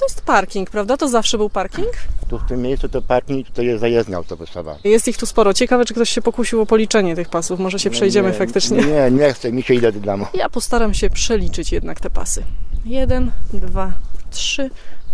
to jest parking, prawda? To zawsze był parking? Tu w tym miejscu to parking, tutaj jest zajezdnia autobusowa. Jest ich tu sporo. Ciekawe, czy ktoś się pokusił o policzenie tych pasów. Może się przejdziemy faktycznie. Nie chcę, mi się idę do domu. Ja postaram się przeliczyć jednak te pasy. 1, 2, 3,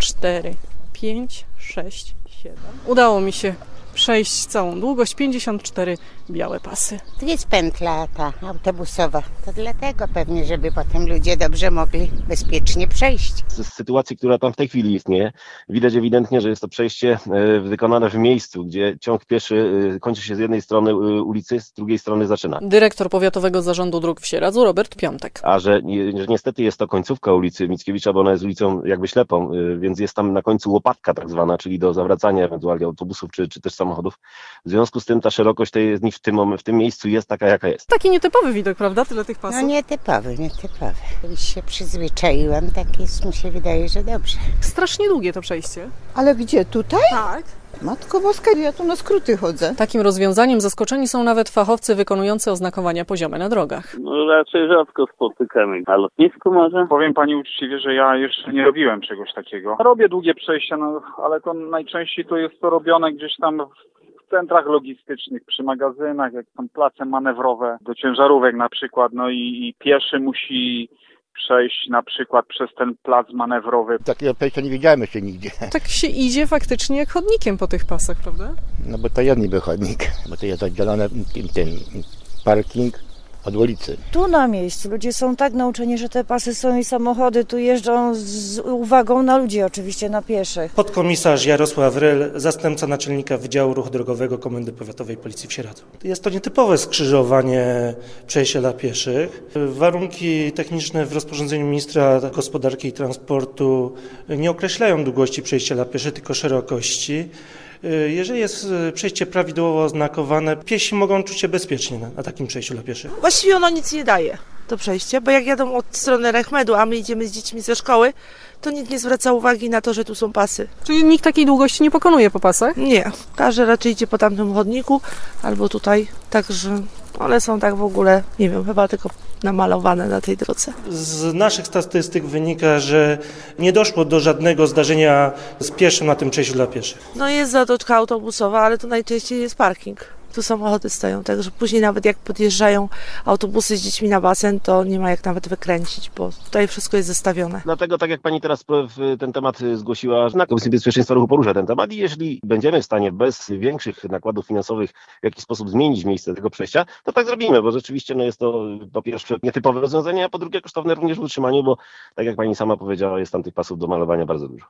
4, 5, 6, 7. Udało mi się przejść całą długość, 54 białe pasy. Tu jest pętla ta autobusowa, to dlatego pewnie, żeby potem ludzie dobrze mogli bezpiecznie przejść. Z sytuacji, która tam w tej chwili istnieje, widać ewidentnie, że jest to przejście wykonane w miejscu, gdzie ciąg pieszy kończy się z jednej strony ulicy, z drugiej strony zaczyna. Dyrektor Powiatowego Zarządu Dróg w Sieradzu, Robert Piątek. A że niestety jest to końcówka ulicy Mickiewicza, bo ona jest ulicą jakby ślepą, więc jest tam na końcu łopatka tak zwana, czyli do zawracania ewentualnie autobusów czy też samochodów. W związku z tym ta szerokość tej jezdni w tym miejscu jest taka, jaka jest. Taki nietypowy widok, prawda? Tyle tych pasów. No nietypowy. Już się przyzwyczaiłam, tak jest, mi się wydaje, że dobrze. Strasznie długie to przejście. Ale gdzie? Tutaj? Tak. Matko Boska, ja tu na skróty chodzę. Takim rozwiązaniem zaskoczeni są nawet fachowcy wykonujący oznakowania poziome na drogach. No raczej rzadko spotykamy. Na lotnisku może? Powiem pani uczciwie, że ja jeszcze nie robiłem czegoś takiego. Robię długie przejścia, ale to najczęściej to jest to robione gdzieś tam w centrach logistycznych, przy magazynach, jak są place manewrowe do ciężarówek na przykład, no i pieszy musi przejść na przykład przez ten plac manewrowy. Takiego przejścia nie widziałem jeszcze nigdzie. Tak się idzie faktycznie jak chodnikiem po tych pasach, prawda? No bo to jest niby chodnik, bo to jest oddzielony ten parking od ulicy. Tu na miejscu ludzie są tak nauczeni, że te pasy są i samochody tu jeżdżą z uwagą na ludzi, oczywiście na pieszych. Podkomisarz Jarosław Ryl, zastępca naczelnika Wydziału Ruchu Drogowego Komendy Powiatowej Policji w Sieradzu. Jest to nietypowe skrzyżowanie przejścia dla pieszych. Warunki techniczne w rozporządzeniu ministra gospodarki i transportu nie określają długości przejścia dla pieszych, tylko szerokości. Jeżeli jest przejście prawidłowo oznakowane, piesi mogą czuć się bezpiecznie na takim przejściu dla pieszych. Właściwie ono nic nie daje, to przejście, bo jak jadą od strony Rechmedu, a my idziemy z dziećmi ze szkoły, to nikt nie zwraca uwagi na to, że tu są pasy. Czyli nikt takiej długości nie pokonuje po pasach? Nie, każdy raczej idzie po tamtym chodniku albo tutaj, także one są tak w ogóle, nie wiem, chyba tylko namalowane na tej drodze. Z naszych statystyk wynika, że nie doszło do żadnego zdarzenia z pieszym na tym przejściu dla pieszych. No jest zatoczka autobusowa, ale to najczęściej jest parking. Tu samochody stoją, także później nawet jak podjeżdżają autobusy z dziećmi na basen, to nie ma jak nawet wykręcić, bo tutaj wszystko jest zestawione. Dlatego, tak jak pani teraz ten temat zgłosiła, na Komisji Bezpieczeństwa Ruchu porusza ten temat i jeśli będziemy w stanie bez większych nakładów finansowych w jakiś sposób zmienić miejsce tego przejścia, to tak zrobimy, bo rzeczywiście jest to po pierwsze nietypowe rozwiązanie, a po drugie kosztowne również w utrzymaniu, bo tak jak pani sama powiedziała, jest tam tych pasów do malowania bardzo dużo.